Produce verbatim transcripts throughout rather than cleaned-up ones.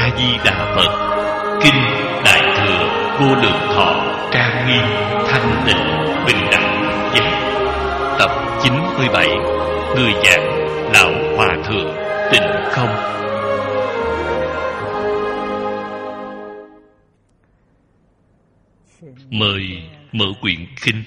A Di Đà Phật. Kinh Đại Thừa Vô Lượng Thọ trang nghiêm thanh tịnh bình đẳng giác. Tập chín mươi bảy. Người giảng Lão Hòa Thượng Tịnh Không. Mời mở quyển kinh.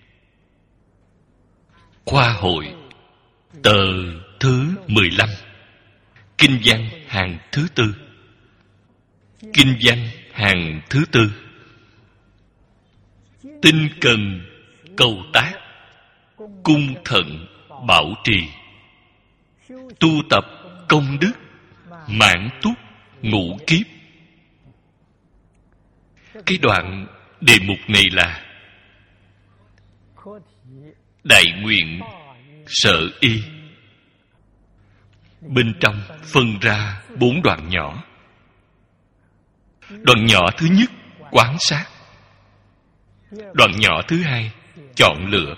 Khoa hội tờ thứ mười lăm. Kinh văn hàng thứ tư. Kinh văn hàng thứ tư. Tinh cần cầu tác, cung thận bảo trì, tu tập công đức, mãn túc ngũ kiếp. Cái đoạn đề mục này là đại nguyện sở y. Bên trong phân ra bốn đoạn nhỏ. Đoạn nhỏ thứ nhất quán sát. Đoạn nhỏ thứ hai chọn lựa.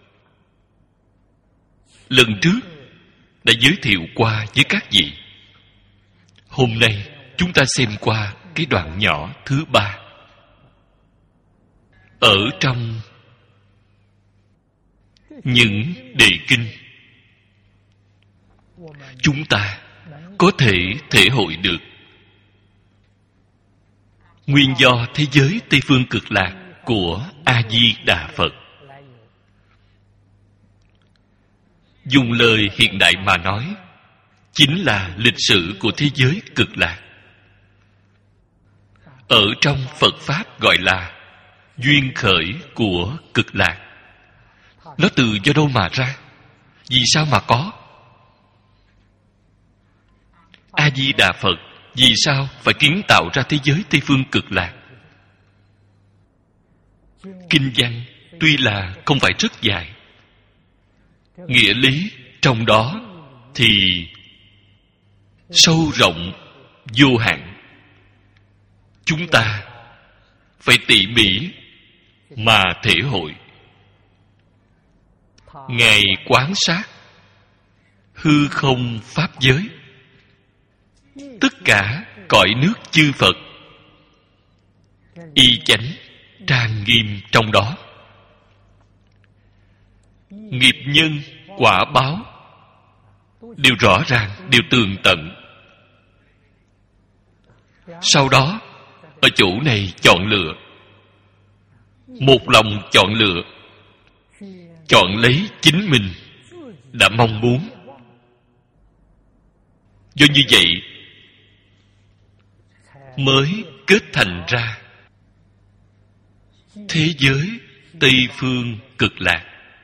Lần trước đã giới thiệu qua với các vị. Hôm nay chúng ta xem qua cái đoạn nhỏ thứ ba. Ở trong những đề kinh, chúng ta có thể thể hội được nguyên do thế giới Tây Phương Cực Lạc của A Di Đà Phật. Dùng lời hiện đại mà nói, chính là lịch sử của thế giới Cực Lạc. Ở trong Phật Pháp gọi là duyên khởi của Cực Lạc. Nó từ do đâu mà ra? Vì sao mà có? A Di Đà Phật vì sao phải kiến tạo ra thế giới Tây Phương Cực Lạc? Kinh văn tuy là không phải rất dài, nghĩa lý trong đó thì sâu rộng vô hạn. Chúng ta phải tỉ mỉ mà thể hội. Ngài quán sát hư không pháp giới, tất cả cõi nước chư Phật, y chánh trang nghiêm trong đó. Nghiệp nhân quả báo đều rõ ràng, đều tường tận. Sau đó ở chỗ này chọn lựa, một lòng chọn lựa, chọn lấy chính mình đã mong muốn. Do như vậy mới kết thành ra thế giới Tây Phương Cực Lạc.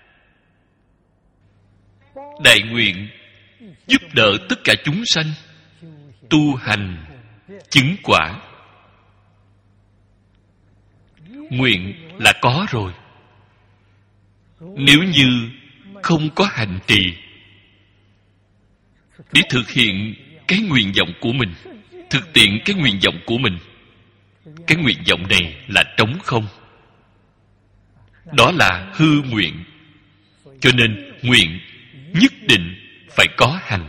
Đại nguyện giúp đỡ tất cả chúng sanh tu hành chứng quả. Nguyện là có rồi. Nếu như không có hành trì để thực hiện cái nguyện vọng của mình, thực tiễn cái nguyện vọng của mình, cái nguyện vọng này là trống không. Đó là hư nguyện. Cho nên nguyện nhất định phải có hành.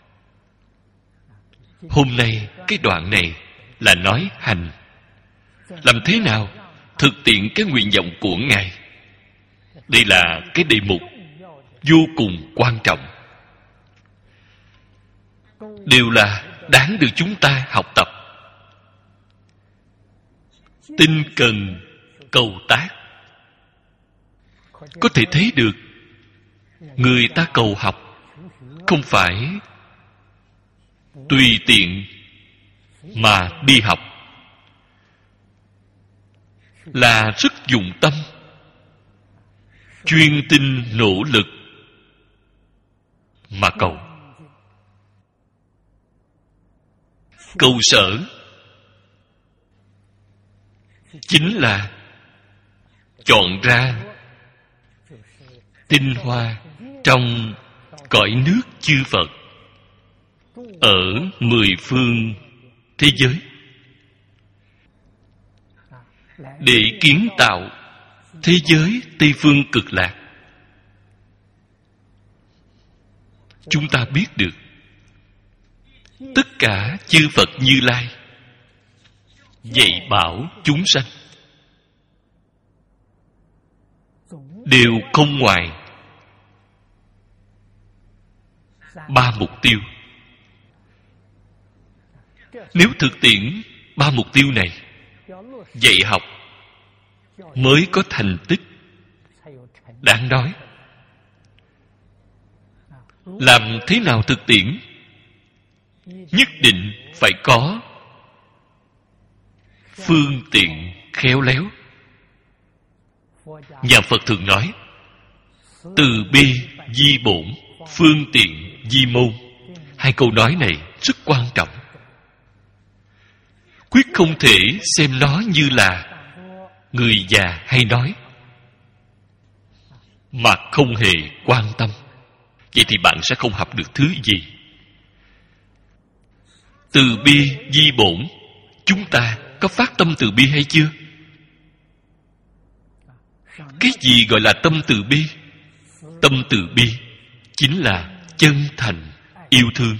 Hôm nay cái đoạn này là nói hành. Làm thế nào thực tiễn cái nguyện vọng của Ngài? Đây là cái đề mục vô cùng quan trọng, đều là đáng được chúng ta học tập. Tinh cần cầu tác. Có thể thấy được người ta cầu học không phải tùy tiện mà đi học, là rất dụng tâm, chuyên tinh nỗ lực mà cầu. Cầu sở chính là chọn ra tinh hoa trong cõi nước chư Phật ở mười phương thế giới để kiến tạo thế giới Tây Phương Cực Lạc. Chúng ta biết được tất cả chư Phật Như Lai dạy bảo chúng sanh, đều không ngoài ba mục tiêu. Nếu thực tiễn ba mục tiêu này, dạy học mới có thành tích đáng nói. Làm thế nào thực tiễn? Nhất định phải có phương tiện khéo léo. Nhà Phật thường nói từ bi di bổn, phương tiện di môn. Hai câu nói này rất quan trọng. Quyết không thể xem nó như là người già hay nói mà không hề quan tâm. Vậy thì bạn sẽ không học được thứ gì. Từ bi di bổn, chúng ta có phát tâm từ bi hay chưa? Cái gì gọi là tâm từ bi? Tâm từ bi chính là chân thành yêu thương,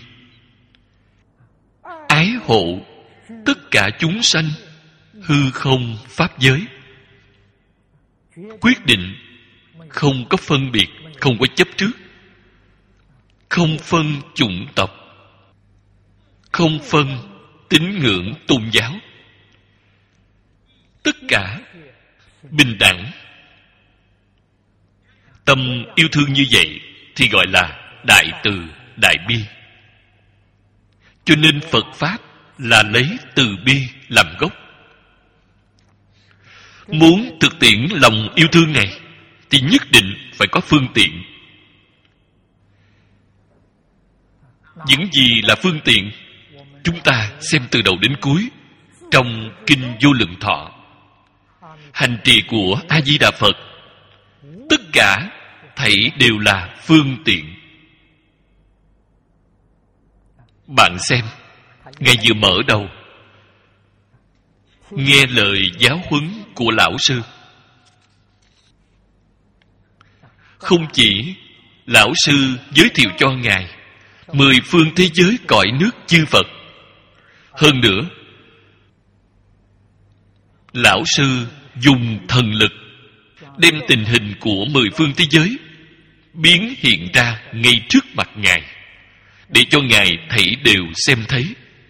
ái hộ tất cả chúng sanh, hư không pháp giới. Quyết định không có phân biệt, không có chấp trước, không phân chủng tộc, không phân tín ngưỡng tôn giáo, tất cả bình đẳng. Tâm yêu thương như vậy thì gọi là đại từ đại bi. Cho nên Phật Pháp là lấy từ bi làm gốc. Muốn thực tiễn lòng yêu thương này thì nhất định phải có phương tiện. Những gì là phương tiện? Chúng ta xem từ đầu đến cuối trong Kinh Vô Lượng Thọ, hành trì của A Di Đà Phật, tất cả thảy đều là phương tiện. Bạn xem, Ngài vừa mở đầu nghe lời giáo huấn của lão sư. Không chỉ lão sư giới thiệu cho Ngài mười phương thế giới cõi nước chư Phật, hơn nữa lão sư dùng thần lực đem tình hình của mười phương thế giới biến hiện ra ngay trước mặt Ngài, để cho Ngài thảy đều xem thấy.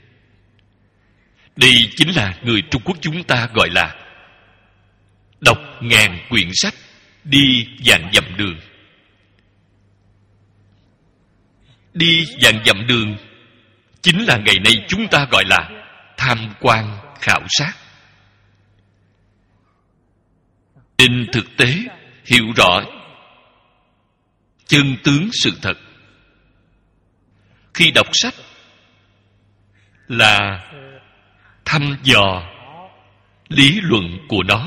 Đây chính là người Trung Quốc chúng ta gọi là đọc ngàn quyển sách, đi vạn dặm đường. Đi vạn dặm đường chính là ngày nay chúng ta gọi là tham quan khảo sát. Trên thực tế hiểu rõ chân tướng sự thật. Khi đọc sách là thăm dò lý luận của nó,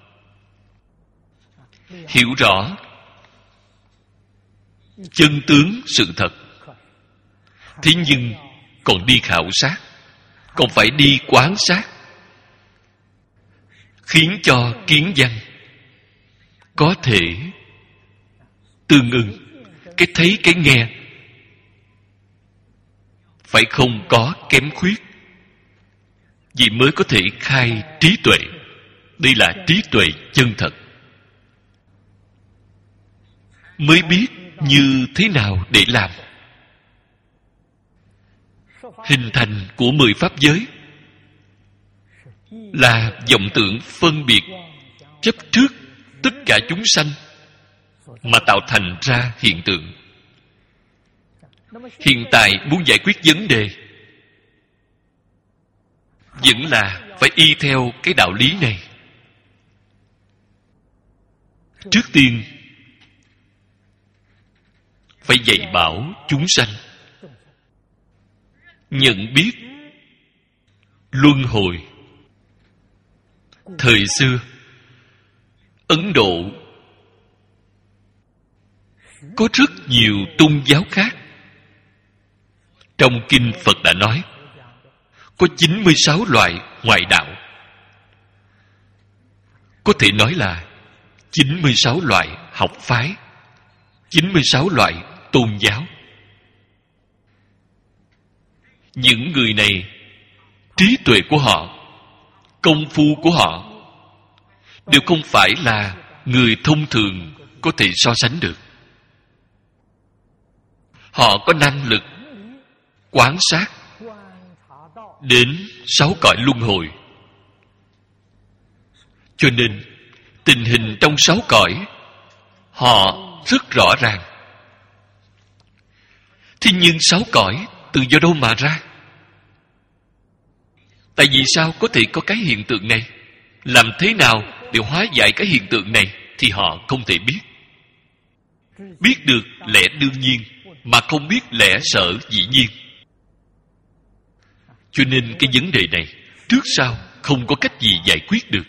hiểu rõ chân tướng sự thật. Thế nhưng còn đi khảo sát, còn phải đi quan sát, khiến cho kiến văn có thể tương ưng. Cái thấy cái nghe phải không có kém khuyết, vì mới có thể khai trí tuệ. Đây là trí tuệ chân thật. Mới biết như thế nào để làm. Hình thành của mười pháp giới là vọng tưởng phân biệt chấp trước tất cả chúng sanh mà tạo thành ra hiện tượng. Hiện tại muốn giải quyết vấn đề vẫn là phải y theo cái đạo lý này. Trước tiên phải dạy bảo chúng sanh nhận biết luân hồi. Thời xưa Ấn Độ có rất nhiều tôn giáo khác. Trong kinh Phật đã nói có chín mươi sáu loại ngoại đạo. Có thể nói là chín mươi sáu loại học phái, chín mươi sáu loại tôn giáo. Những người này, trí tuệ của họ công phu của họ đều không phải là người thông thường có thể so sánh được. Họ có năng lực quan sát đến sáu cõi luân hồi, cho nên tình hình trong sáu cõi họ rất rõ ràng. Thế nhưng sáu cõi từ do đâu mà ra? Tại vì sao có thể có cái hiện tượng này? Làm thế nào để hóa giải cái hiện tượng này thì họ không thể biết. Biết được lẽ đương nhiên mà không biết lẽ sở dĩ nhiên. Cho nên cái vấn đề này trước sau không có cách gì giải quyết được.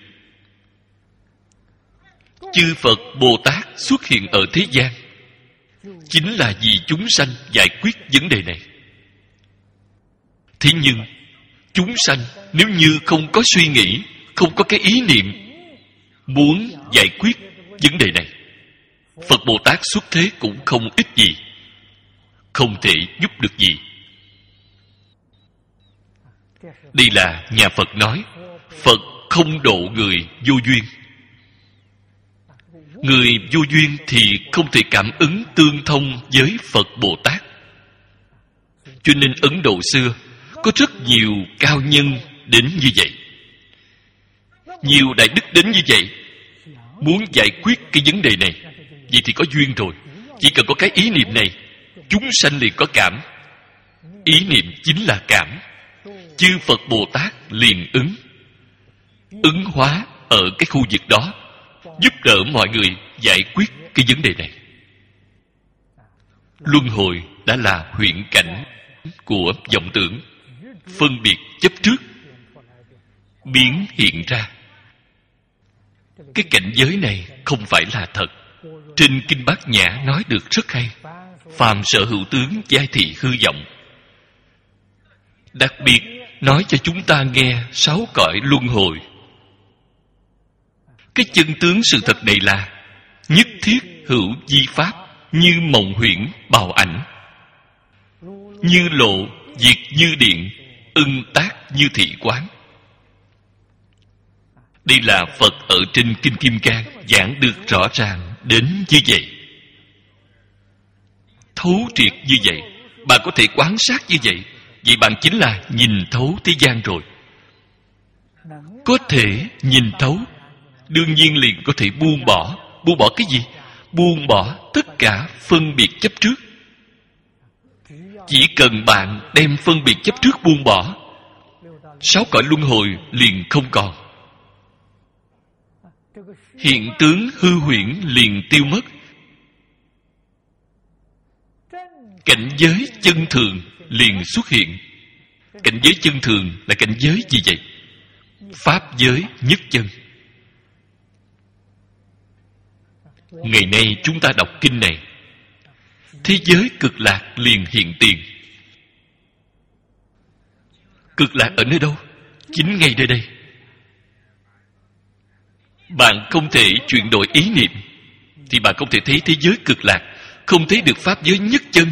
Chư Phật Bồ Tát xuất hiện ở thế gian chính là vì chúng sanh giải quyết vấn đề này. Thế nhưng chúng sanh nếu như không có suy nghĩ, không có cái ý niệm muốn giải quyết vấn đề này, Phật Bồ Tát xuất thế cũng không ích gì, không thể giúp được gì. Đây là nhà Phật nói, Phật không độ người vô duyên. Người vô duyên thì không thể cảm ứng tương thông với Phật Bồ Tát. Cho nên Ấn Độ xưa có rất nhiều cao nhân đến như vậy, nhiều đại đức đến như vậy, muốn giải quyết cái vấn đề này. Vậy thì có duyên rồi, chỉ cần có cái ý niệm này, chúng sanh liền có cảm. Ý niệm chính là cảm, chư Phật Bồ Tát liền ứng ứng hóa ở cái khu vực đó, giúp đỡ mọi người giải quyết cái vấn đề này. Luân hồi đã là huyễn cảnh của vọng tưởng, phân biệt chấp trước biến hiện ra. Cái cảnh giới này không phải là thật. Trên Kinh Bát Nhã nói được rất hay: phàm sở hữu tướng giai thị hư vọng. Đặc biệt nói cho chúng ta nghe sáu cõi luân hồi. Cái chân tướng sự thật này là nhất thiết hữu di pháp, như mộng huyễn bào ảnh, như lộ diệt như điện, ưng tác như thị quán. Đây là Phật ở trên Kinh Kim Cang giảng được rõ ràng đến như vậy, thấu triệt như vậy. Bạn có thể quan sát như vậy, vậy bạn chính là nhìn thấu thế gian rồi. Có thể nhìn thấu, đương nhiên liền có thể buông bỏ. Buông bỏ cái gì? Buông bỏ tất cả phân biệt chấp trước. Chỉ cần bạn đem phân biệt chấp trước buông bỏ, sáu cõi luân hồi liền không còn. Hiện tướng hư huyễn liền tiêu mất. Cảnh giới chân thường liền xuất hiện. Cảnh giới chân thường là cảnh giới gì vậy? Pháp giới nhất chân. Ngày nay chúng ta đọc kinh này, thế giới cực lạc liền hiện tiền. Cực lạc ở nơi đâu? Chính ngay nơi đây. Bạn không thể chuyển đổi ý niệm thì bạn không thể thấy thế giới cực lạc, không thấy được pháp giới nhất chân.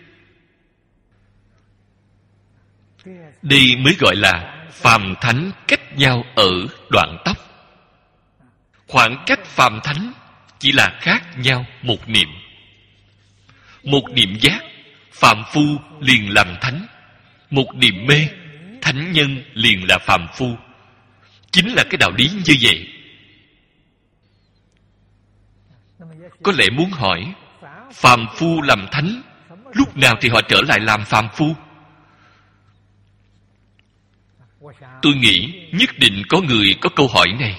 Đây mới gọi là phàm thánh cách nhau ở đoạn tóc. Khoảng cách phàm thánh chỉ là khác nhau một niệm. Một niệm giác, phàm phu liền làm thánh. Một niệm mê, thánh nhân liền là phàm phu. Chính là cái đạo lý như vậy. Có lẽ muốn hỏi, phàm phu làm thánh, lúc nào thì họ trở lại làm phàm phu? Tôi nghĩ nhất định có người có câu hỏi này.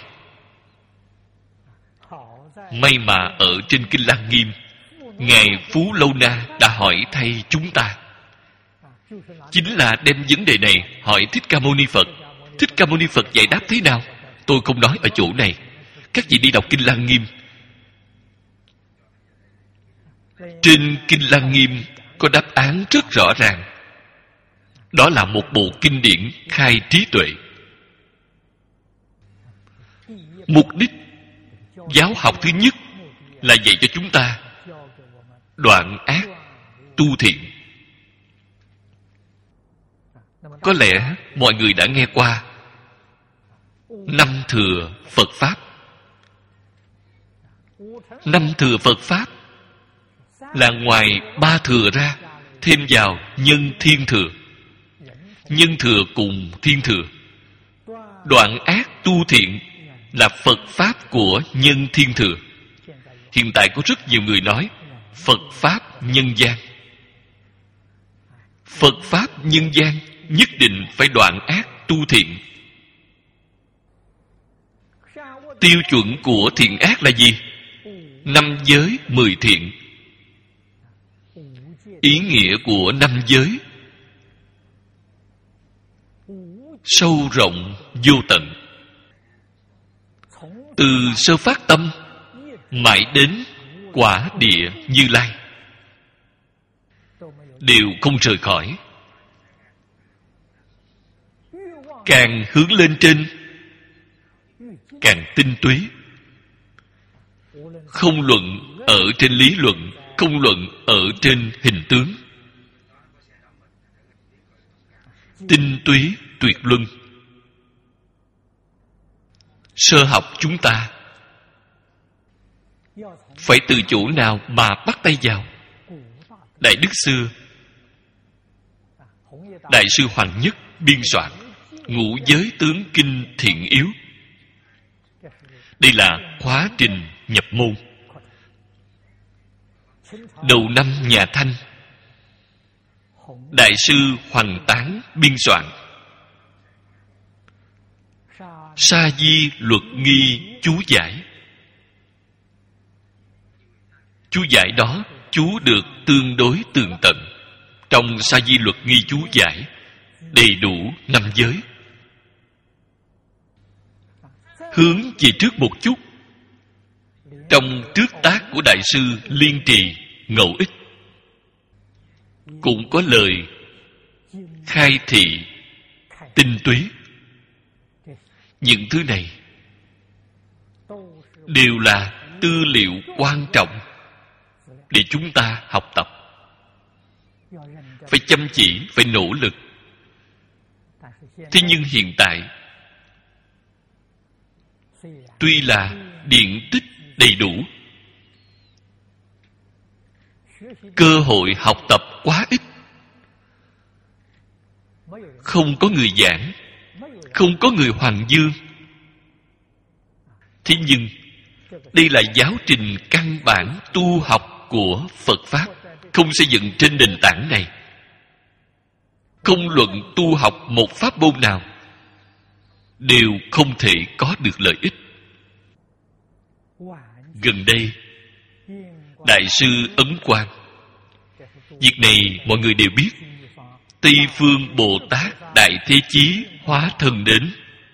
May mà ở trên Kinh Lăng Nghiêm, Ngài Phú Lâu Na đã hỏi thay chúng ta. Chính là đem vấn đề này hỏi Thích Ca Mâu Ni Phật. Thích Ca Mâu Ni Phật giải đáp thế nào? Tôi không nói ở chỗ này. Các vị đi đọc Kinh Lăng Nghiêm. Trên Kinh Lăng Nghiêm có đáp án rất rõ ràng. Đó là một bộ kinh điển khai trí tuệ. Mục đích giáo học thứ nhất là dạy cho chúng ta đoạn ác tu thiện. Có lẽ mọi người đã nghe qua năm thừa Phật Pháp. Năm thừa Phật Pháp là ngoài ba thừa ra, thêm vào nhân thiên thừa. Nhân thừa cùng thiên thừa. Đoạn ác tu thiện là Phật Pháp của nhân thiên thừa. Hiện tại có rất nhiều người nói Phật Pháp nhân gian. Phật Pháp nhân gian nhất định phải đoạn ác tu thiện. Tiêu chuẩn của thiện ác là gì? Năm giới mười thiện. Ý nghĩa của năm giới sâu rộng vô tận. Từ sơ phát tâm mãi đến quả địa Như Lai đều không rời khỏi. Càng hướng lên trên càng tinh túy. Không luận ở trên lý luận, không luận ở trên hình tướng. Tinh túy tuyệt luân. Sơ học chúng ta phải từ chỗ nào mà bắt tay vào? Đại Đức xưa, Đại sư Hoàng Nhất biên soạn Ngũ Giới Tướng Kinh Thiện Yếu. Đây là khóa trình nhập môn. Đầu năm nhà Thanh, Đại sư Hoằng Tán biên soạn Sa Di Luật Nghi chú giải. Chú giải đó chú được tương đối tường tận. Trong Sa Di Luật Nghi chú giải đầy đủ năm giới. Hướng về trước một chút, trong trước tác của Đại sư Liên Trì Ngẫu Ích cũng có lời khai thị tinh túy. Những thứ này đều là tư liệu quan trọng để chúng ta học tập. Phải chăm chỉ, phải nỗ lực. Thế nhưng hiện tại, tuy là điện tích đầy đủ, cơ hội học tập quá ít. Không có người giảng, không có người hoàng dương. Thế nhưng đây là giáo trình căn bản tu học của Phật Pháp, không xây dựng trên nền tảng này. Không luận tu học một pháp môn nào đều không thể có được lợi ích. Gần đây, Đại sư Ấn Quang, việc này mọi người đều biết. Tây Phương Bồ Tát Đại Thế Chí hóa thân đến.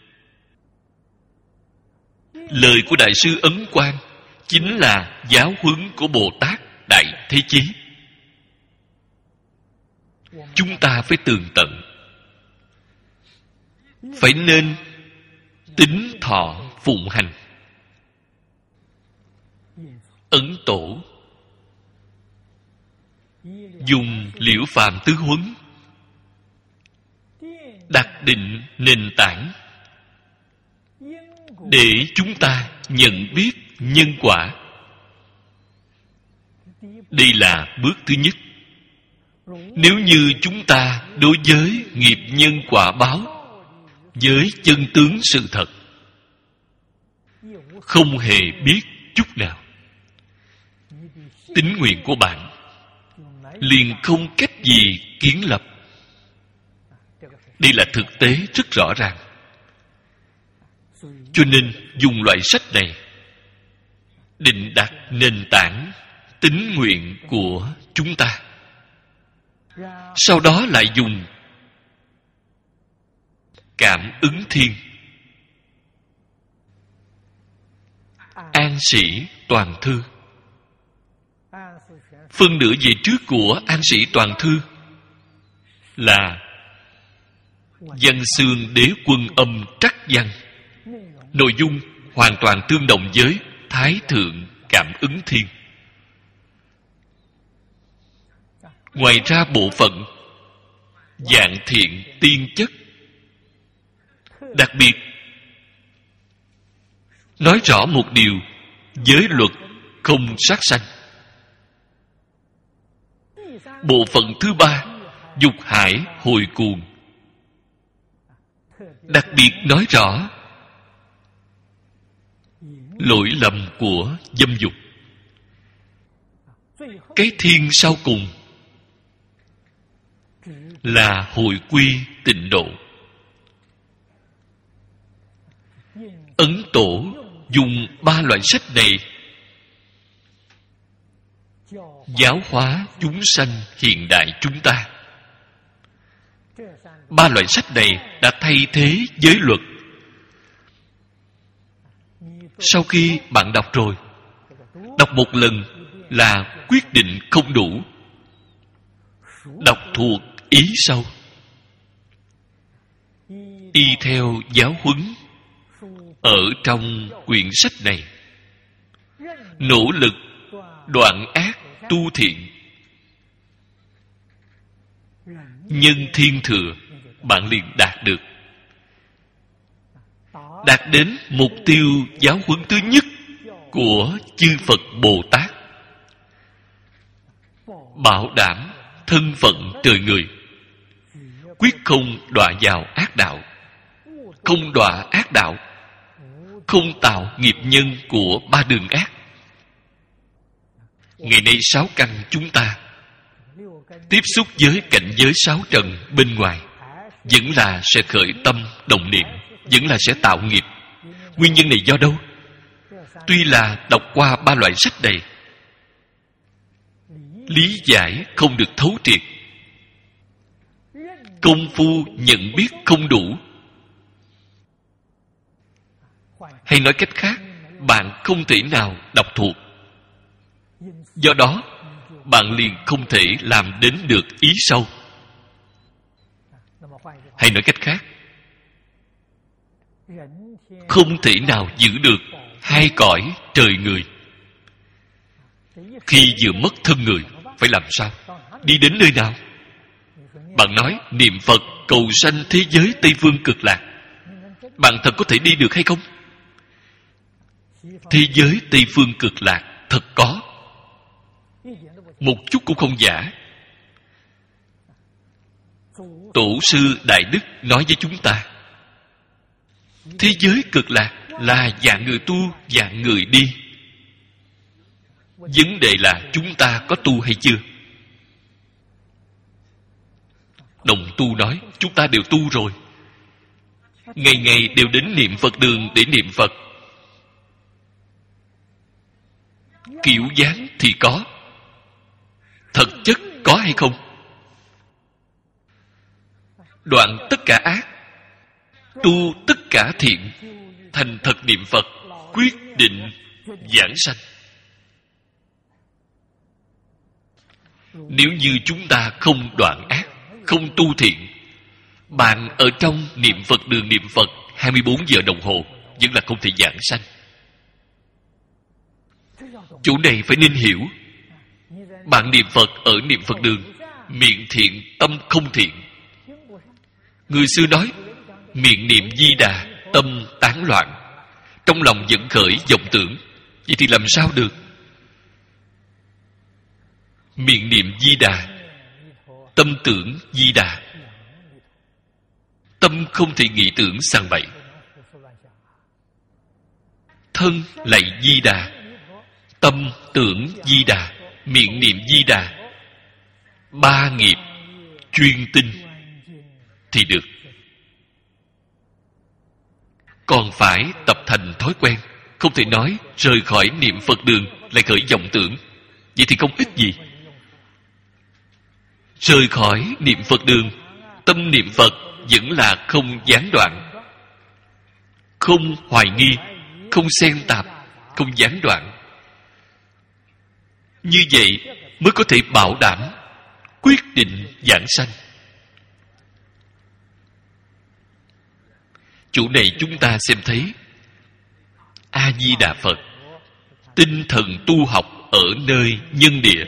Lời của Đại sư Ấn Quang chính là giáo huấn của Bồ Tát Đại Thế Chí. Chúng ta phải tường tận, phải nên tín thọ phụng hành. Ấn Tổ dùng Liễu Phàm tứ huấn đặt định nền tảng để chúng ta nhận biết nhân quả. Đây là bước thứ nhất. Nếu như chúng ta đối với nghiệp nhân quả báo, với chân tướng sự thật không hề biết chút nào, tín nguyện của bạn liền không cách gì kiến lập. Đây là thực tế rất rõ ràng. Cho nên dùng loại sách này định đặt nền tảng tín nguyện của chúng ta. Sau đó lại dùng Cảm Ứng Thiên, An Sĩ Toàn Thư. Phân nửa về trước của An Sĩ Toàn Thư là Văn Xương Đế Quân Âm Trắc Văn. Nội dung hoàn toàn tương đồng với Thái Thượng Cảm Ứng Thiên. Ngoài ra bộ phận Dạng Thiện Tiên Chất, đặc biệt nói rõ một điều: giới luật không sát sanh. Bộ phận thứ ba, dục hải hồi cuồng, đặc biệt nói rõ lỗi lầm của dâm dục. Cái thiên sau cùng là hồi quy tịnh độ. Ấn Tổ dùng ba loại sách này giáo hóa chúng sanh hiện đại chúng ta. Ba loại sách này đã thay thế giới luật. Sau khi bạn đọc rồi, đọc một lần là quyết định không đủ. Đọc thuộc ý sau, y theo giáo huấn ở trong quyển sách này, nỗ lực đoạn ác tu thiện, nhân thiên thừa, bạn liền đạt được. Đạt đến mục tiêu giáo huấn thứ nhất của chư Phật Bồ Tát: bảo đảm thân phận trời người, quyết không đọa vào ác đạo. Không đọa ác đạo, không tạo nghiệp nhân của ba đường ác. Ngày nay sáu căn chúng ta tiếp xúc với cảnh giới sáu trần bên ngoài, vẫn là sẽ khởi tâm đồng niệm, vẫn là sẽ tạo nghiệp. Nguyên nhân này do đâu? Tuy là đọc qua ba loại sách này, lý giải không được thấu triệt, công phu nhận biết không đủ. Hay nói cách khác, bạn không thể nào đọc thuộc. Do đó, bạn liền không thể làm đến được ý sâu. Hay nói cách khác, không thể nào giữ được hai cõi trời người. Khi vừa mất thân người, phải làm sao? Đi đến nơi nào? Bạn nói niệm Phật cầu sanh thế giới Tây Phương Cực Lạc, bạn thật có thể đi được hay không? Thế giới Tây Phương Cực Lạc thật có, một chút cũng không giả. Tổ sư Đại Đức nói với chúng ta, thế giới Cực Lạc là dạng người tu, dạng người đi. Vấn đề là chúng ta có tu hay chưa? Đồng tu nói chúng ta đều tu rồi, ngày ngày đều đến niệm Phật đường để niệm Phật. Kiểu dáng thì có, thật chất có hay không? Đoạn tất cả ác, tu tất cả thiện, thành thật niệm Phật, quyết định giảng sanh. Nếu như chúng ta không đoạn ác, không tu thiện, bạn ở trong niệm Phật đường niệm Phật hai mươi bốn giờ đồng hồ vẫn là không thể giảng sanh. Chỗ này phải nên hiểu. Bạn niệm Phật ở niệm Phật đường, miệng thiện tâm không thiện. Người xưa nói, miệng niệm Di Đà, tâm tán loạn, trong lòng vẫn khởi vọng tưởng. Vậy thì làm sao được? Miệng niệm Di Đà, tâm tưởng Di Đà, tâm không thể nghĩ tưởng sang bậy. Thân lạy Di Đà, tâm tưởng Di Đà, miệng niệm Di Đà, ba nghiệp chuyên tinh thì được. Còn phải tập thành thói quen. Không thể nói rời khỏi niệm Phật đường lại khởi vọng tưởng. Vậy thì không ích gì. Rời khỏi niệm Phật đường, tâm niệm Phật vẫn là không gián đoạn, không hoài nghi, không xen tạp, không gián đoạn. Như vậy mới có thể bảo đảm quyết định giảng sanh. Chỗ này chúng ta xem thấy A Di Đà Phật, tinh thần tu học ở nơi nhân địa,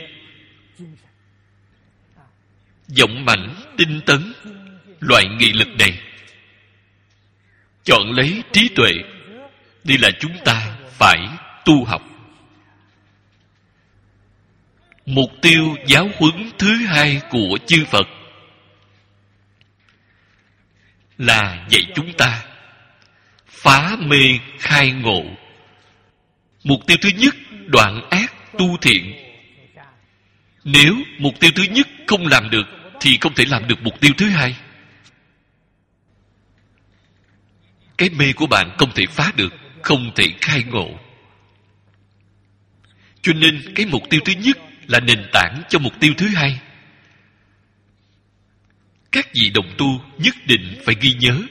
dũng mãnh tinh tấn. Loại nghị lực này chọn lấy trí tuệ, đây là chúng ta phải tu học. Mục tiêu giáo huấn thứ hai của chư Phật là dạy chúng ta phá mê khai ngộ. Mục tiêu thứ nhất, đoạn ác tu thiện. Nếu mục tiêu thứ nhất không làm được thì không thể làm được mục tiêu thứ hai. Cái mê của bạn không thể phá được, không thể khai ngộ. Cho nên cái mục tiêu thứ nhất là nền tảng cho mục tiêu thứ hai. Các vị đồng tu nhất định phải ghi nhớ.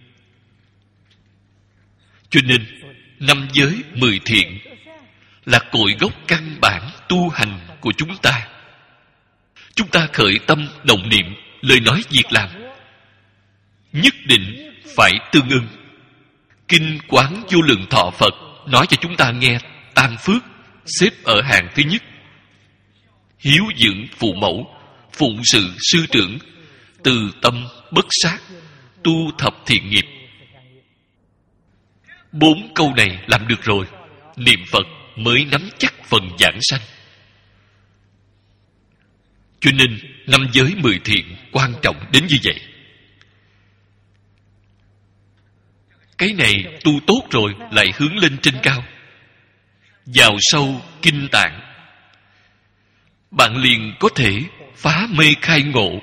Cho nên năm giới mười thiện là cội gốc căn bản tu hành của chúng ta. Chúng ta khởi tâm động niệm, lời nói việc làm nhất định phải tương ưng. Kinh Quán Vô Lượng Thọ Phật nói cho chúng ta nghe tam phước xếp ở hàng thứ nhất. Hiếu dưỡng phụ mẫu, phụng sự sư trưởng, từ tâm bất sát, tu thập thiện nghiệp. Bốn câu này làm được rồi, niệm Phật mới nắm chắc phần giảng sanh. Cho nên năm giới mười thiện quan trọng đến như vậy. Cái này tu tốt rồi lại hướng lên trên cao, vào sâu kinh tạng, bạn liền có thể phá mê khai ngộ.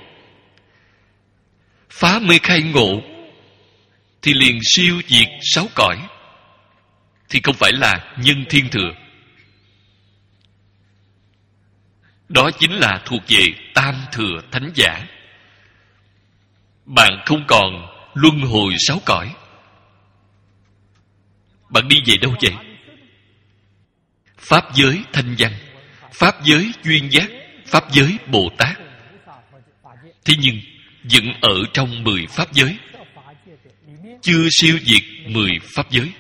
Phá mê khai ngộ thì liền siêu diệt sáu cõi, thì không phải là nhân thiên thừa. Đó chính là thuộc về tam thừa thánh giả. Bạn không còn luân hồi sáu cõi. Bạn đi về đâu vậy? Pháp giới thanh văn, pháp giới duyên giác, pháp giới Bồ Tát. Thế nhưng vẫn ở trong mười pháp giới, chưa siêu diệt mười pháp giới.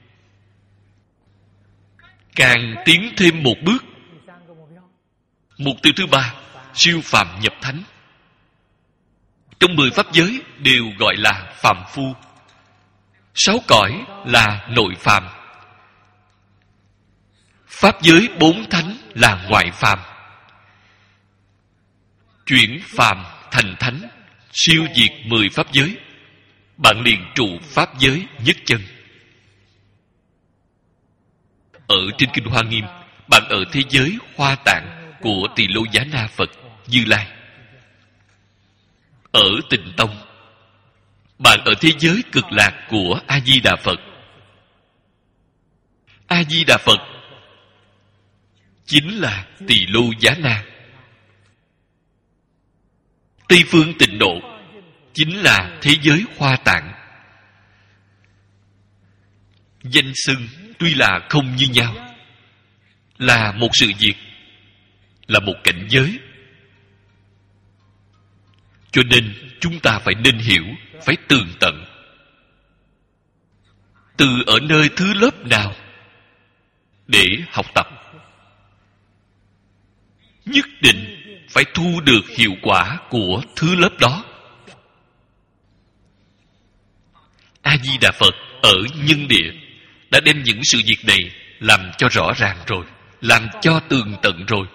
Càng tiến thêm một bước, mục tiêu thứ ba, siêu phàm nhập thánh. Trong mười pháp giới đều gọi là phàm phu. Sáu cõi là nội phàm. Pháp giới bốn thánh là ngoại phàm. Chuyển phàm thành thánh, siêu diệt mười pháp giới, bạn liền trụ pháp giới nhất chân. Ở trên Kinh Hoa Nghiêm, bạn ở thế giới Hoa Tạng của Tỳ Lô Giá Na Phật Như Lai. Ở Tịnh Tông, bạn ở thế giới Cực Lạc của A Di Đà Phật. A Di Đà Phật chính là Tỳ Lô Giá Na. Tây phương Tịnh Độ chính là thế giới Hoa Tạng. Danh xưng tuy là không như nhau, là một sự việc, là một cảnh giới. Cho nên chúng ta phải nên hiểu, phải tường tận. Từ ở nơi thứ lớp nào để học tập, nhất định phải thu được hiệu quả của thứ lớp đó. A Di Đà Phật ở nhân địa đã đem những sự việc này làm cho rõ ràng rồi, làm cho tường tận rồi.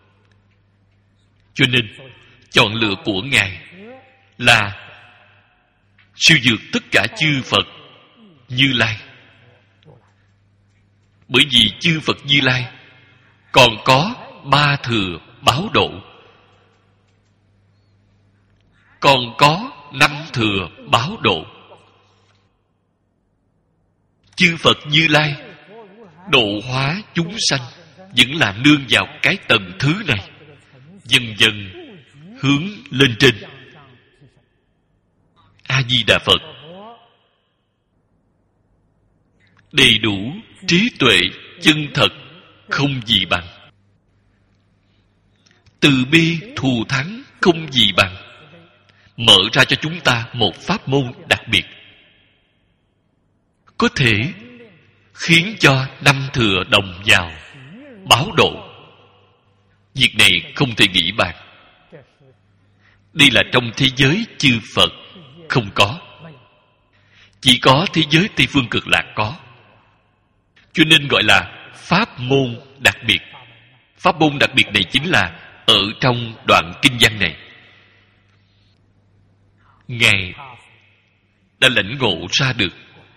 Cho nên chọn lựa của Ngài là siêu dược tất cả chư Phật Như Lai. Bởi vì chư Phật Như Lai còn có ba thừa báo độ, còn có năm thừa báo độ. Chư Phật Như Lai độ hóa chúng sanh vẫn là nương vào cái tầng thứ này, dần dần hướng lên trên. A Di Đà Phật đầy đủ trí tuệ chân thật, không gì bằng. Từ bi thù thắng không gì bằng, mở ra cho chúng ta một pháp môn đặc biệt, có thể khiến cho năm thừa đồng vào báo độ. Việc này không thể nghĩ bàn. Đây là trong thế giới chư Phật không có, chỉ có thế giới Tây phương Cực Lạc có. Cho nên gọi là pháp môn đặc biệt. Pháp môn đặc biệt này chính là ở trong đoạn kinh văn này, Ngài đã lãnh ngộ ra được,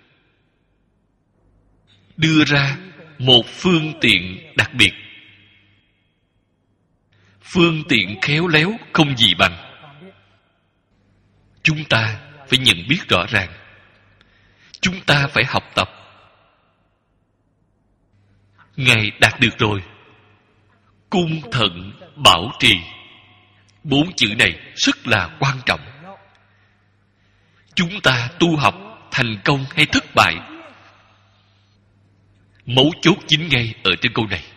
đưa ra một phương tiện đặc biệt. Phương tiện khéo léo không gì bằng. Chúng ta phải nhận biết rõ ràng. Chúng ta phải học tập. Ngài đạt được rồi. Cung thận bảo trì, bốn chữ này rất là quan trọng. Chúng ta tu học thành công hay thất bại, mấu chốt chính ngay ở trên câu này.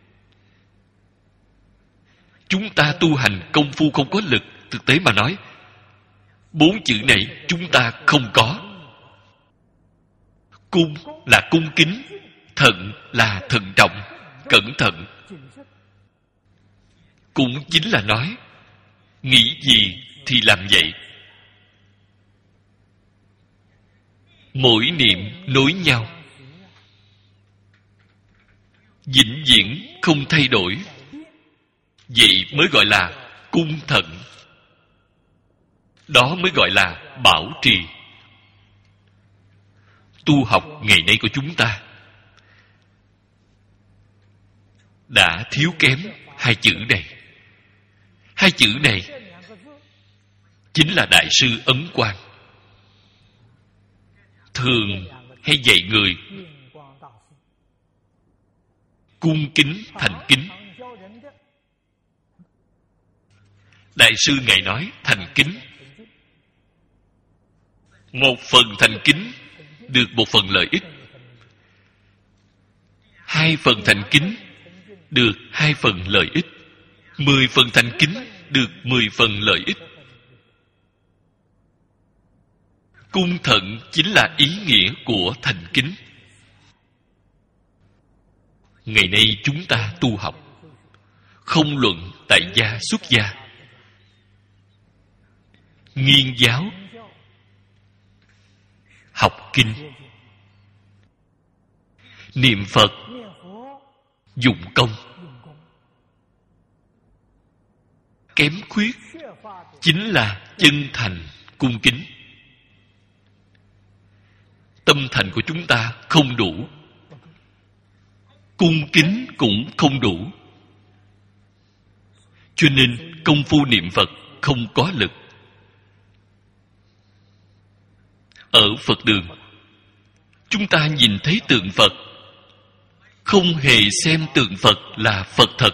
Chúng ta tu hành công phu không có lực, thực tế mà nói, bốn chữ này chúng ta không có. Cung là cung kính, thận là thận trọng, cẩn thận. Cũng chính là nói, nghĩ gì thì làm vậy. Mỗi niệm nối nhau, vĩnh viễn không thay đổi. Vậy mới gọi là cung thận. Đó mới gọi là bảo trì. Tu học ngày nay của chúng ta đã thiếu kém hai chữ này. Hai chữ này chính là Đại sư Ấn Quang thường hay dạy người cung kính thành kính. Đại sư Ngài nói thành kính, một phần thành kính được một phần lợi ích, hai phần thành kính được hai phần lợi ích, mười phần thành kính được mười phần lợi ích. Cung thận chính là ý nghĩa của thành kính. Ngày nay chúng ta tu học, không luận tại gia xuất gia, nghiên giáo, học kinh, niệm Phật, dụng công, kém khuyết chính là chân thành cung kính. Tâm thành của chúng ta không đủ, cung kính cũng không đủ, cho nên công phu niệm Phật không có lực. Ở Phật đường, chúng ta nhìn thấy tượng Phật, không hề xem tượng Phật là Phật thật.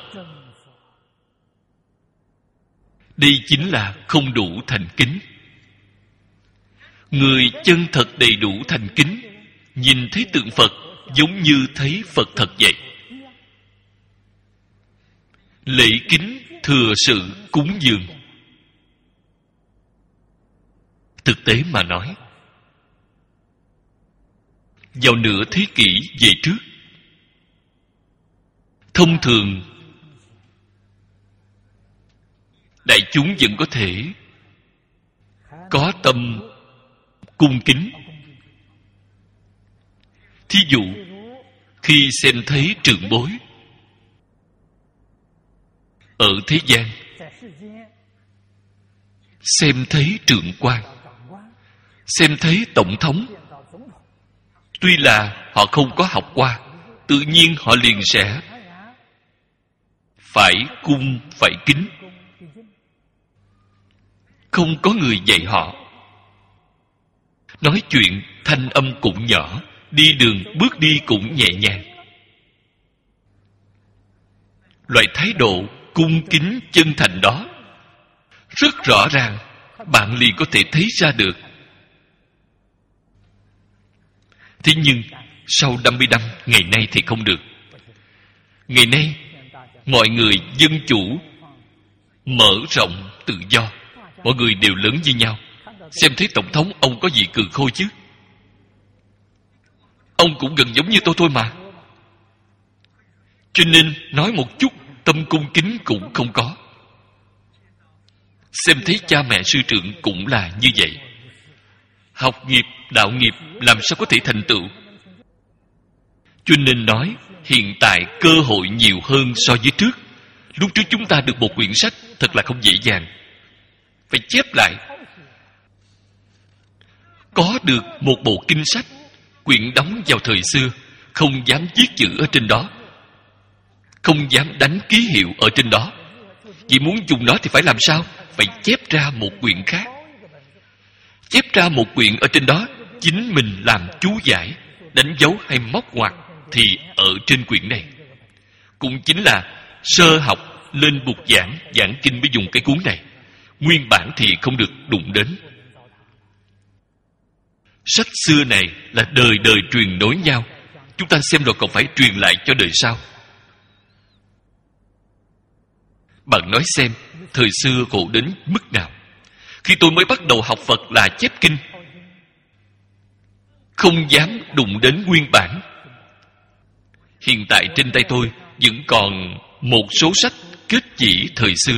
Đây chính là không đủ thành kính. Người chân thật đầy đủ thành kính, nhìn thấy tượng Phật giống như thấy Phật thật vậy. Lễ kính thừa sự cúng dường. Thực tế mà nói, vào nửa thế kỷ về trước, thông thường đại chúng vẫn có thể có tâm cung kính. Thí dụ, khi xem thấy trưởng bối ở thế gian, xem thấy trưởng quan, xem thấy tổng thống, tuy là họ không có học qua, tự nhiên họ liền sẽ phải cung phải kính. Không có người dạy họ. Nói chuyện thanh âm cũng nhỏ, đi đường bước đi cũng nhẹ nhàng. Loại thái độ cung kính chân thành đó rất rõ ràng, bạn liền có thể thấy ra được. Thế nhưng sau năm mươi năm, ngày nay thì không được. Ngày nay mọi người dân chủ, mở rộng tự do, mọi người đều lớn như nhau. Xem thấy tổng thống, ông có gì cười khôi chứ? Ông cũng gần giống như tôi thôi mà. Cho nên nói một chút tâm cung kính cũng không có. Xem thấy cha mẹ sư trưởng cũng là như vậy. Học nghiệp, đạo nghiệp làm sao có thể thành tựu? Cho nên nói hiện tại cơ hội nhiều hơn so với trước. Lúc trước chúng ta được một quyển sách thật là không dễ dàng, phải chép lại. Có được một bộ kinh sách, quyển đóng vào thời xưa, không dám viết chữ ở trên đó, không dám đánh ký hiệu ở trên đó. Chỉ muốn dùng nó thì phải làm sao? Phải chép ra một quyển khác. Chép ra một quyển ở trên đó, chính mình làm chú giải, đánh dấu hay móc ngoặc thì ở trên quyển này. Cũng chính là sơ học lên bục giảng, giảng kinh mới dùng cái cuốn này. Nguyên bản thì không được đụng đến. Sách xưa này là đời đời truyền nối nhau. Chúng ta xem rồi còn phải truyền lại cho đời sau. Bạn nói xem, thời xưa khổ đến mức nào. Khi tôi mới bắt đầu học Phật là chép kinh, không dám đụng đến nguyên bản. Hiện tại trên tay tôi vẫn còn một số sách kết chỉ thời xưa.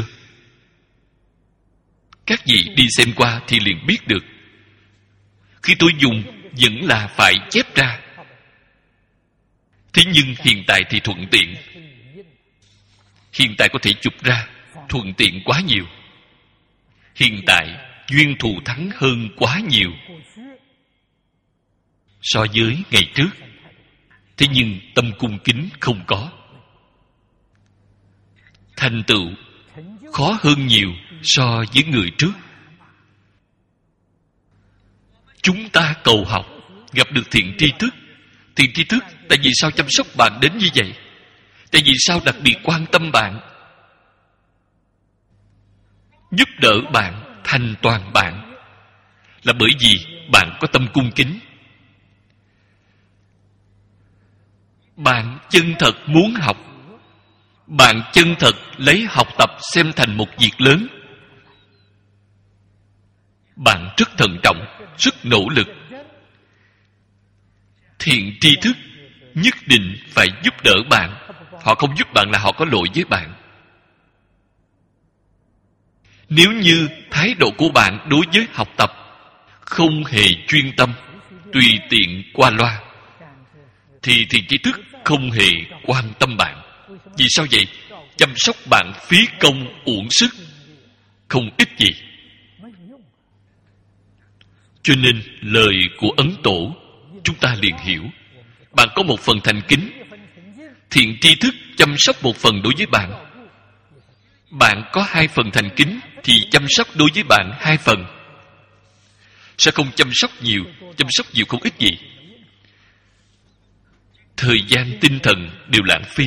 Các vị đi xem qua thì liền biết được. Khi tôi dùng vẫn là phải chép ra. Thế nhưng hiện tại thì thuận tiện. Hiện tại có thể chụp ra, thuận tiện quá nhiều. Hiện tại duyên thù thắng hơn quá nhiều so với ngày trước. Thế nhưng tâm cung kính không có. Thành tựu khó hơn nhiều so với người trước. Chúng ta cầu học, gặp được thiện tri thức. Thiện tri thức, tại vì sao chăm sóc bạn đến như vậy? Tại vì sao đặc biệt quan tâm bạn, giúp đỡ bạn, thành toàn bạn? Là bởi vì bạn có tâm cung kính. Bạn chân thật muốn học. Bạn chân thật lấy học tập xem thành một việc lớn. Bạn rất thận trọng, rất nỗ lực. Thiện tri thức nhất định phải giúp đỡ bạn. Họ không giúp bạn là họ có lỗi với bạn. Nếu như thái độ của bạn đối với học tập không hề chuyên tâm, tùy tiện qua loa, thì thiện tri thức không hề quan tâm bạn. Vì sao vậy? Chăm sóc bạn phí công uổng sức, không ích gì. Cho nên lời của Ấn Tổ chúng ta liền hiểu. Bạn có một phần thành kính, thiện tri thức chăm sóc một phần đối với bạn. Bạn có hai phần thành kính thì chăm sóc đối với bạn hai phần. Sẽ không chăm sóc nhiều. Chăm sóc nhiều không ích gì. Thời gian tinh thần đều lãng phí.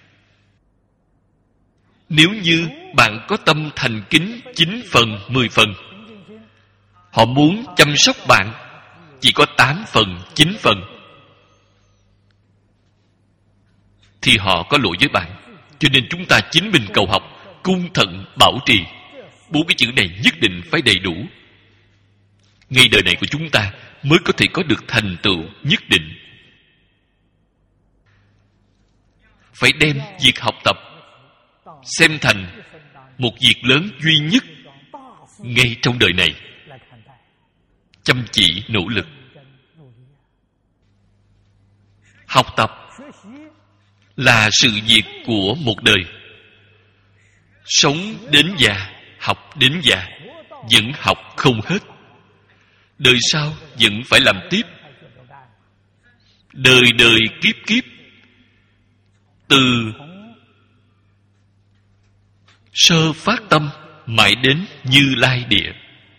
Nếu như bạn có tâm thành kính chín phần, mười phần, họ muốn chăm sóc bạn chỉ có tám phần, chín phần, thì họ có lỗi với bạn. Cho nên chúng ta chính mình cầu học, cung thận bảo trì. Bốn cái chữ này nhất định phải đầy đủ. Ngay đời này của chúng ta mới có thể có được thành tựu nhất định. Phải đem việc học tập xem thành một việc lớn duy nhất ngay trong đời này. Chăm chỉ nỗ lực. Học tập là sự việc của một đời. Sống đến già, học đến già, vẫn học không hết. Đời sau vẫn phải làm tiếp. Đời đời kiếp kiếp, từ sơ phát tâm mãi đến Như Lai địa.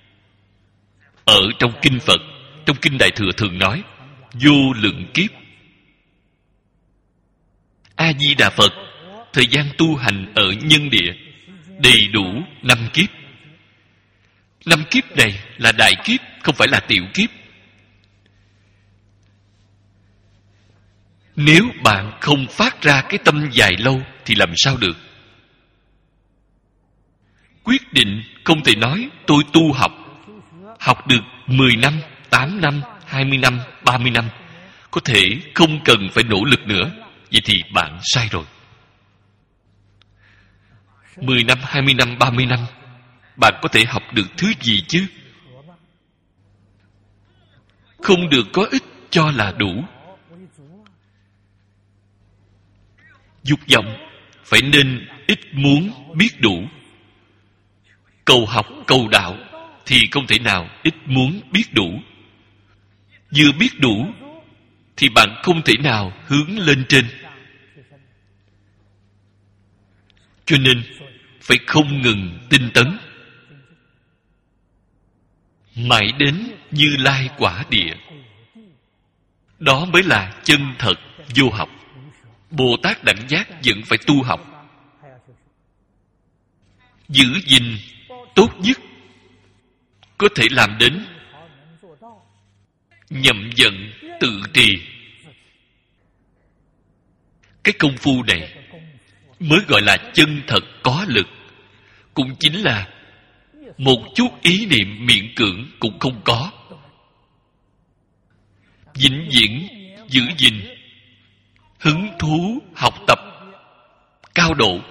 Ở trong kinh Phật, trong kinh Đại Thừa thường nói vô lượng kiếp. A Di Đà Phật thời gian tu hành ở nhân địa đầy đủ năm kiếp. Năm kiếp này là đại kiếp, không phải là tiểu kiếp. Nếu bạn không phát ra cái tâm dài lâu thì làm sao được? Quyết định không thể nói tôi tu học, học được mười năm, tám năm, hai mươi năm, ba mươi năm, có thể không cần phải nỗ lực nữa. Vậy thì bạn sai rồi. Mười năm, hai mươi năm, ba mươi năm, bạn có thể học được thứ gì chứ? Không được có ích cho là đủ. Dục vọng phải nên ít muốn biết đủ. Cầu học, cầu đạo thì không thể nào ít muốn biết đủ. Vừa biết đủ thì bạn không thể nào hướng lên trên. Cho nên phải không ngừng tinh tấn, mãi đến Như Lai quả địa. Đó mới là chân thật vô học. Bồ Tát đẳng giác vẫn phải tu học. Giữ gìn tốt nhất có thể làm đến nhậm vận tự trì. Cái công phu này mới gọi là chân thật có lực. Cũng chính là một chút ý niệm miễn cưỡng cũng không có. Vĩnh viễn giữ gìn hứng thú học tập cao độ.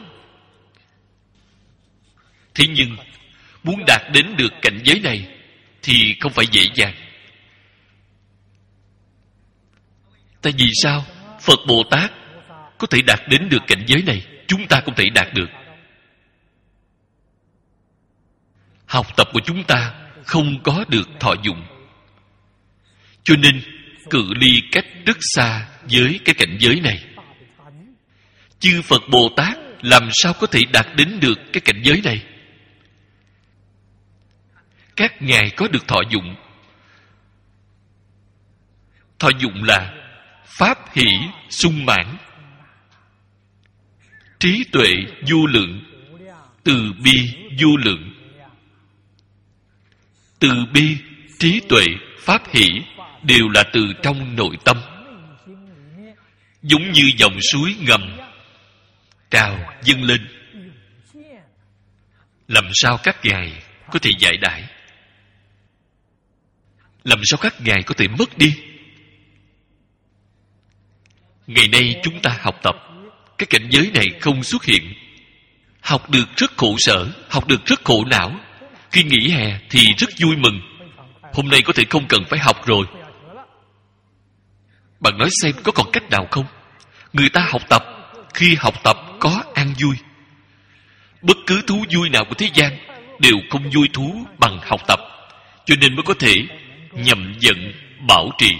Thế nhưng muốn đạt đến được cảnh giới này thì không phải dễ dàng. Tại vì sao Phật Bồ Tát có thể đạt đến được cảnh giới này, chúng ta không thể đạt được? Học tập của chúng ta không có được thọ dụng, cho nên cự ly cách rất xa với cái cảnh giới này. Chư Phật Bồ Tát làm sao có thể đạt đến được cái cảnh giới này? Các ngài có được thọ dụng. Thọ dụng là pháp hỷ sung mãn, trí tuệ vô lượng, từ bi vô lượng. Từ bi, trí tuệ, pháp hỷ đều là từ trong nội tâm, giống như dòng suối ngầm trào dâng lên. Làm sao các ngài có thể giải đãi? Làm sao các ngài có thể mất đi? Ngày nay chúng ta học tập, cái cảnh giới này không xuất hiện. Học được rất khổ sở, học được rất khổ não. Khi nghỉ hè thì rất vui mừng. Hôm nay có thể không cần phải học rồi. Bạn nói xem có còn cách nào không? Người ta học tập, khi học tập có an vui. Bất cứ thú vui nào của thế gian đều không vui thú bằng học tập. Cho nên mới có thể nhậm vận bảo trì.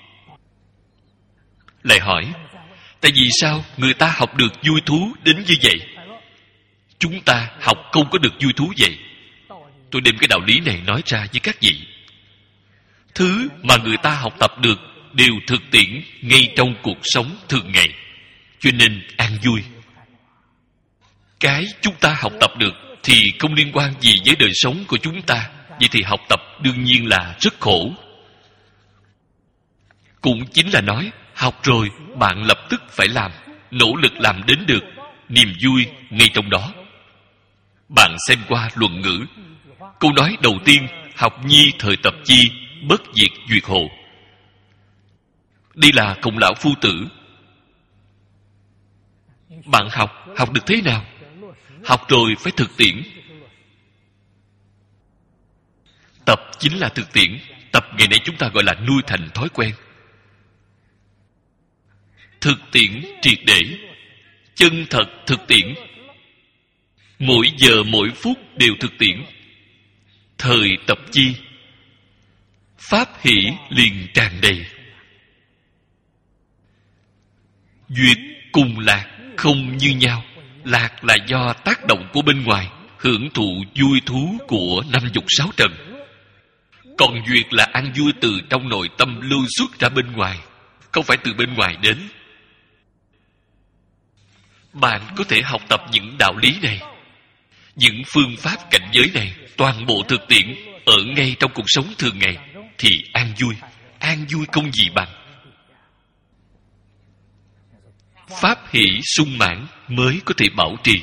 Lại hỏi, tại vì sao người ta học được vui thú đến như vậy, chúng ta học không có được vui thú vậy? Tôi đem cái đạo lý này nói ra với các vị. Thứ mà người ta học tập được đều thực tiễn ngay trong cuộc sống thường ngày, cho nên an vui. Cái chúng ta học tập được thì không liên quan gì với đời sống của chúng ta, vậy thì học tập đương nhiên là rất khổ. Cũng chính là nói, học rồi bạn lập tức phải làm, nỗ lực làm đến được, niềm vui ngay trong đó. Bạn xem qua luận ngữ, câu nói đầu tiên, học nhi thời tập chi, bất diệt duyệt hồ. Đây là Khổng Lão Phu Tử. Bạn học, học được thế nào? Học rồi phải thực tiễn. Tập chính là thực tiễn. Tập ngày nay chúng ta gọi là nuôi thành thói quen. Thực tiễn triệt để, chân thật thực tiễn. Mỗi giờ mỗi phút đều thực tiễn. Thời tập chi, pháp hỷ liền tràn đầy. Duyệt cùng lạc không như nhau. Lạc là do tác động của bên ngoài, hưởng thụ vui thú của năm dục sáu trần. Còn duyệt là ăn vui từ trong nội tâm lưu xuất ra bên ngoài, không phải từ bên ngoài đến. Bạn có thể học tập những đạo lý này, những phương pháp cảnh giới này, toàn bộ thực tiễn ở ngay trong cuộc sống thường ngày, thì an vui. An vui không gì bằng. Pháp hỷ sung mãn mới có thể bảo trì.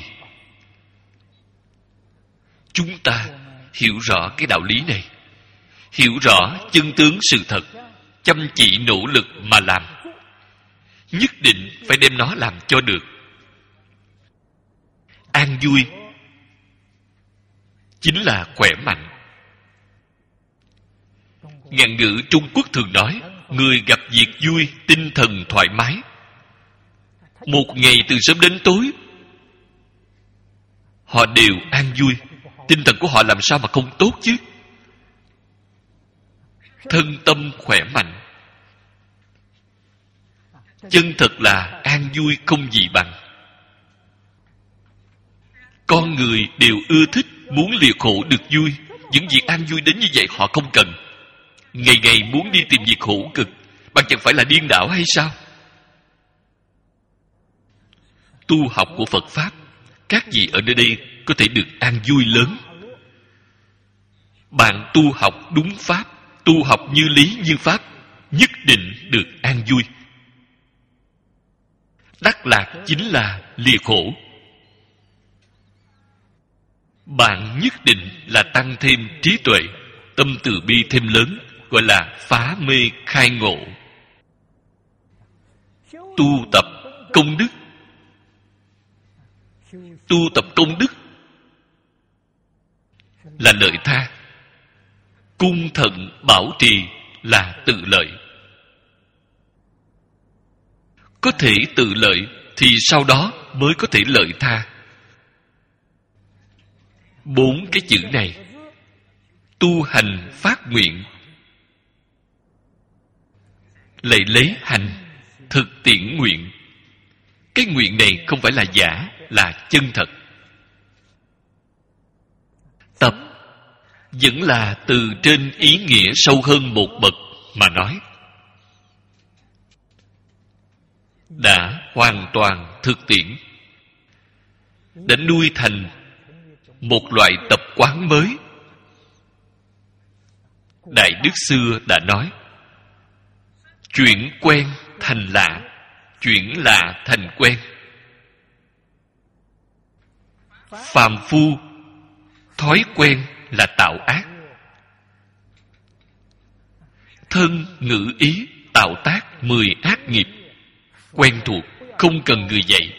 Chúng ta hiểu rõ cái đạo lý này, hiểu rõ chân tướng sự thật, chăm chỉ nỗ lực mà làm, nhất định phải đem nó làm cho được. An vui chính là khỏe mạnh. Ngạn ngữ Trung Quốc thường nói, người gặp việc vui tinh thần thoải mái. Một ngày từ sớm đến tối họ đều an vui. Tinh thần của họ làm sao mà không tốt chứ? Thân tâm khỏe mạnh, chân thật là an vui không gì bằng. Con người đều ưa thích muốn lìa khổ được vui. Những việc an vui đến như vậy họ không cần. Ngày ngày muốn đi tìm việc khổ cực, bạn chẳng phải là điên đảo hay sao? Tu học của Phật Pháp, các vị ở nơi đây có thể được an vui lớn. Bạn tu học đúng Pháp, tu học như lý như Pháp, nhất định được an vui. Đắc lạc chính là lìa khổ. Bạn nhất định là tăng thêm trí tuệ, tâm từ bi thêm lớn, gọi là phá mê khai ngộ. Tu tập công đức. Tu tập công đức là lợi tha. Cung thận bảo trì là tự lợi. Có thể tự lợi thì sau đó mới có thể lợi tha. Bốn cái chữ này, tu hành phát nguyện, lại lấy hành thực tiễn nguyện. Cái nguyện này không phải là giả, là chân thật. Tập vẫn là từ trên ý nghĩa sâu hơn một bậc mà nói. Đã hoàn toàn thực tiễn, đã nuôi thành một loại tập quán mới. Đại Đức xưa đã nói, chuyển quen thành lạ, chuyển lạ thành quen. Phàm phu thói quen là tạo ác, thân ngữ ý tạo tác mười ác nghiệp. Quen thuộc, không cần người dạy,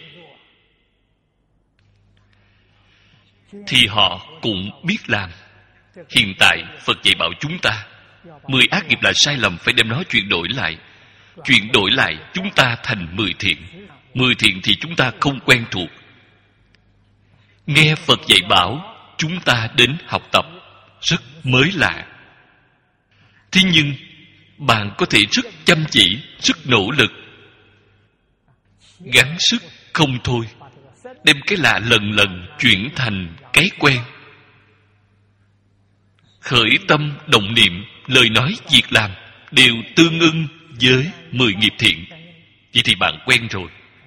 thì họ cũng biết làm. Hiện tại Phật dạy bảo chúng ta, mười ác nghiệp là sai lầm, phải đem nó chuyển đổi lại. Chuyển đổi lại chúng ta thành mười thiện. Mười thiện thì chúng ta không quen thuộc. Nghe Phật dạy bảo, chúng ta đến học tập, rất mới lạ. Thế nhưng bạn có thể rất chăm chỉ, rất nỗ lực, gắng sức không thôi, đem cái lạ lần lần chuyển thành cái quen. Khởi tâm động niệm, lời nói việc làm đều tương ưng với mười nghiệp thiện. Vậy thì bạn quen rồi.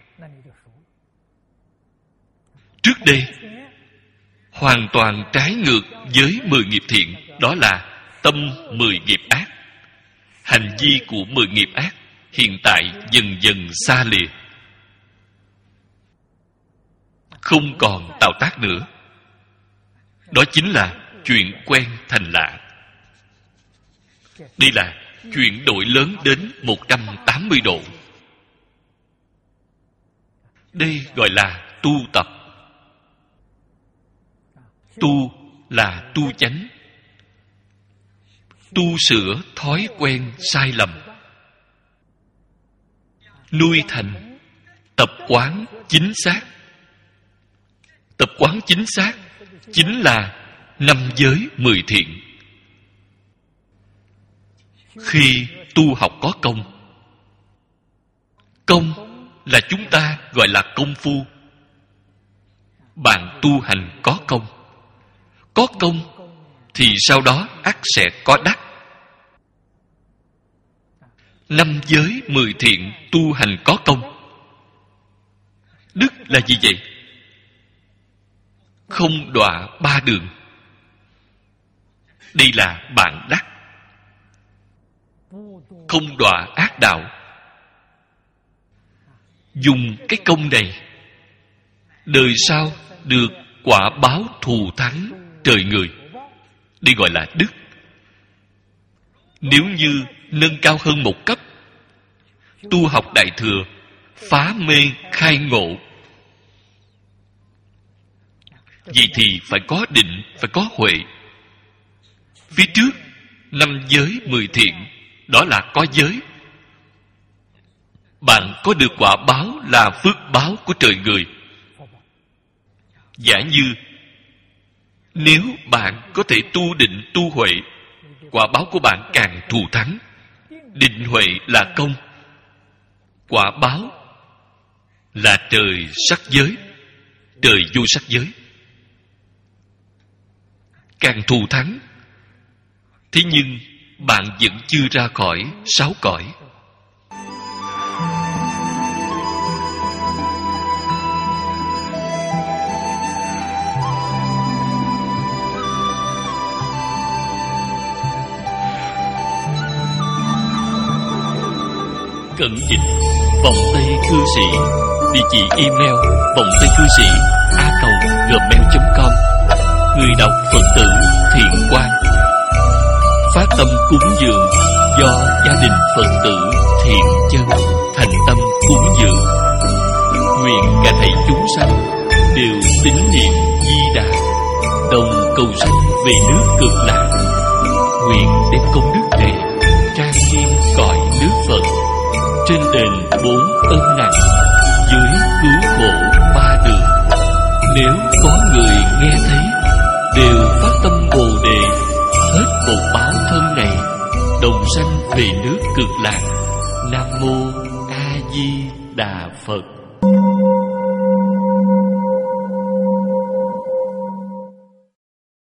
Trước đây hoàn toàn trái ngược với mười nghiệp thiện, đó là tâm mười nghiệp ác. Hành vi của mười nghiệp ác hiện tại dần dần xa lìa, không còn tạo tác nữa. Đó chính là chuyện quen thành lạ. Đây là chuyển đổi lớn đến một trăm tám mươi độ. Đây gọi là tu tập. Tu là tu chánh, tu sửa thói quen sai lầm, nuôi thành tập quán chính xác. Tập quán chính xác chính là năm giới mười thiện. Khi tu học có công, công là chúng ta gọi là công phu. Bạn tu hành có công, có công thì sau đó ắt sẽ có đắc. Năm giới mười thiện tu hành có công. Đức là gì vậy? Không đọa ba đường. Đây là bạn đắc. Không đọa ác đạo. Dùng cái công này, đời sau được quả báo thù thắng trời người. Đây gọi là đức. Nếu như nâng cao hơn một cấp, tu học Đại Thừa, phá mê khai ngộ, vậy thì phải có định, phải có huệ. Phía trước năm giới mười thiện, đó là có giới. bạn có được quả báo là phước báo của trời người. Giả như nếu bạn có thể tu định tu huệ, quả báo của bạn càng thù thắng. Định huệ là công, quả báo là trời sắc giới, trời vô sắc giới, càng thù thắng. Thế nhưng bạn vẫn chưa ra khỏi sáu cõi. Cẩn dịch vòng tây cư sĩ, địa chỉ email vòng tây cư sĩ a còng gmail chấm com. Người đọc Phật tử Thiện Quang. Phát tâm cúng dường do gia đình Phật tử Thiện Chân thành tâm cúng dường. Nguyện cả thảy chúng sanh đều tín niệm Di Đà, đồng cầu sanh về nước Cực Lạc. Nguyện đem công đức này trang nghiêm cõi nước Phật, trên đền bốn ân nặng, dưới cứu khổ ba đường. Nếu có người nghe thấy đều phát tâm Bồ Đề, hết bột báo thân này, đồng sanh về nước Cực Lạc. Nam mô A Di Đà Phật.